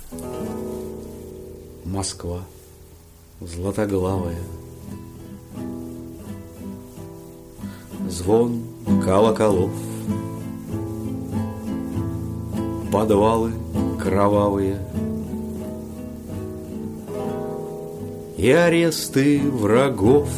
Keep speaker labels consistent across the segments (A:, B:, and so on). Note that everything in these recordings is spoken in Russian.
A: Москва златоглавая, звон колоколов, подвалы кровавые и аресты врагов.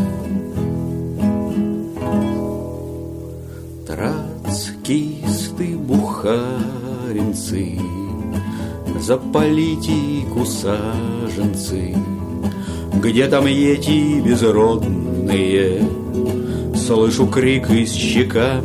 A: Троцкисты, бухаринцы, за политику саженцы. Где там эти безродные? Слышу крик из щека.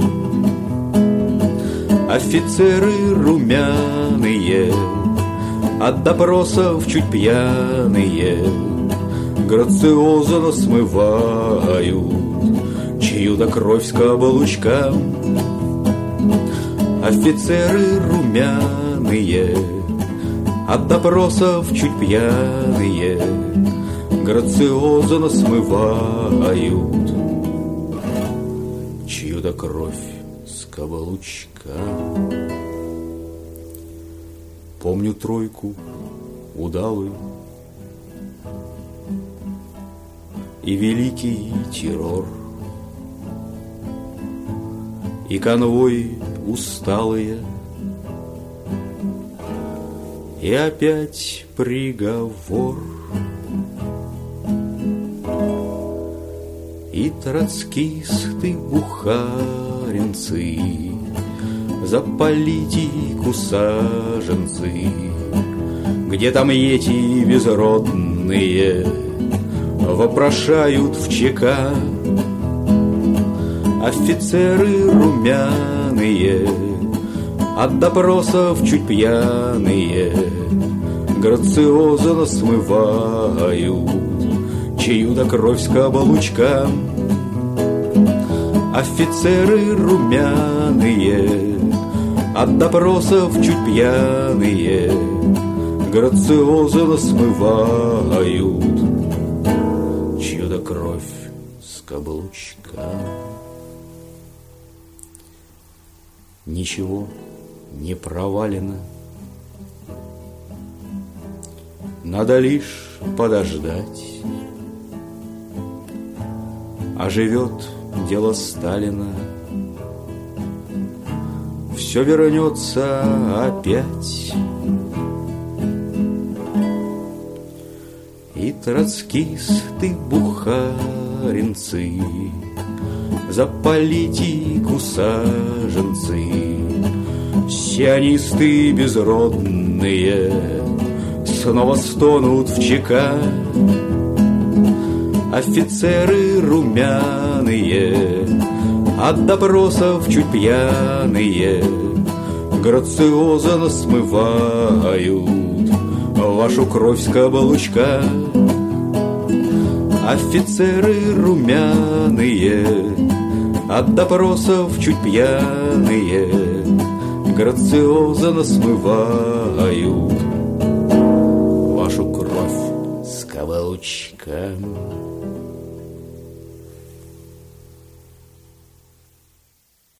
A: Офицеры румяные, от допросов чуть пьяные, грациозно смывают чью-то кровь с каблучкам. Офицеры румяные, от допросов чуть пьяные, грациозно смывают чью-то кровь с каблучка. Помню тройку удалую и великий террор, и конвои усталые, и опять приговор. И троцкисты, бухаринцы, за политику саженцы. Где там эти безродные? Вопрошают в ЧК. Офицеры румяные, от допросов чуть пьяные, грациозно смывают чью-то кровь с каблучка. Офицеры румяные, от допросов чуть пьяные, грациозно смывают чью-то кровь с каблучка. Ничего не провалено, надо лишь подождать. А живет дело Сталина, все вернется опять. И троцкисты, бухаринцы, за политику саженцы. Сионисты безродные снова стонут в ЧК. Офицеры румяные, от допросов чуть пьяные, грациозно смывают вашу кровь с каблучка. Офицеры румяные, от допросов чуть пьяные, грациозно смывают вашу кровь с каблучка.